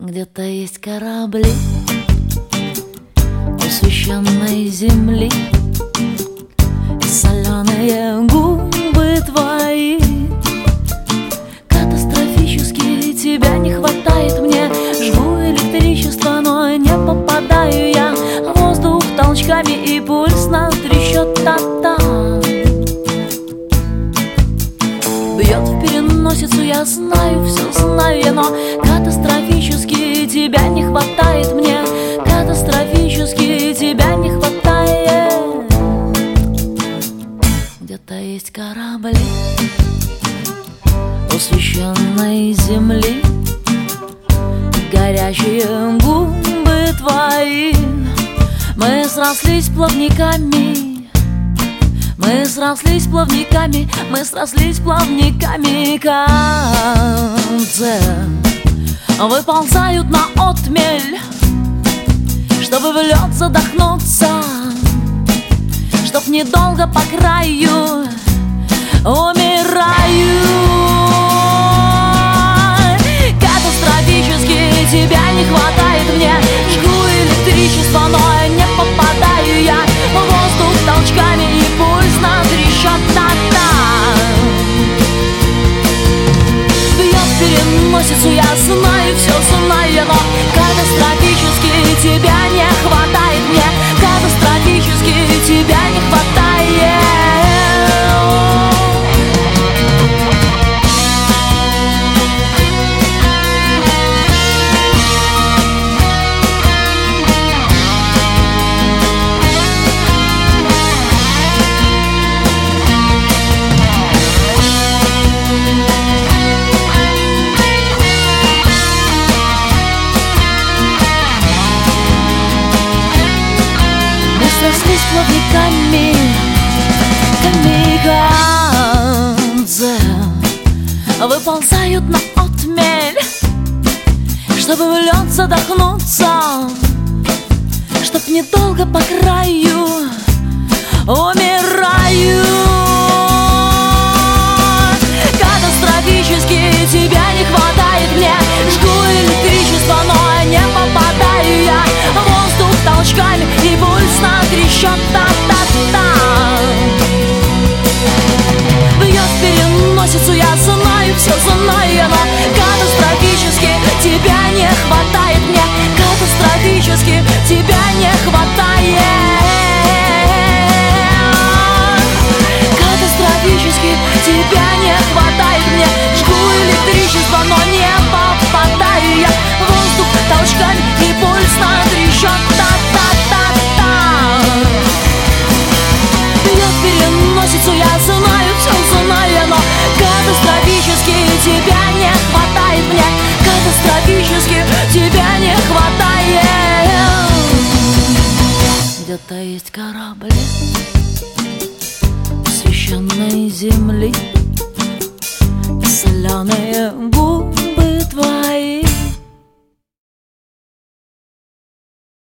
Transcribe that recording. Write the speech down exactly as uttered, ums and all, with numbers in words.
Где-то есть корабли у священной земли, и соленые губы твои. Катастрофически тебя не хватает мне. Жгу электричество, но не попадаю я. Воздух толчками и пульс на трещот та-та. Бьет в переносицу, я знаю, все знаю я, но катастрофически тебя не хватает мне. Катастрофически тебя не хватает. Где-то есть корабли у священной земли, горячие губы твои. Мы срослись плавниками, мы срослись плавниками, мы срослись плавниками. Концы выползают на отмель, чтобы в лед задохнуться, чтоб недолго по краю умираю. Катастрофически тебя не хватает мне. Жгу электричество, но не попадаю я. Воздух толчками и пульс на трещот та-та. Бьет в переносицу, я знаю, все знаю я, но катастрофически тебя не хватает мне. Катастрофически тебя не хватает. Срослись плавниками, камикадзе выползают на отмель, чтобы в лед задохнуться, чтоб недолго по краю умираю. Катастрофически тебя не хватает мне. Жгу электричество, но не попадаю я. Воздух толчками и пульс на трещот та-та-та. Бьет в переносицу, я знаю, все знаю я, но катастрофически тебя не хватает мне. Катастрофически тебя не хватает. Катастрофически тебя не хватает мне. Жгу электричество, но не попадаю я. Воздух толчками и пульс на трещот та-та-та-та. Бьет в переносицу, я знаю, все знаю я, но катастрофически тебя не хватает мне. Катастрофически тебя не хватает. Где-то есть корабли священной земли, соленые губы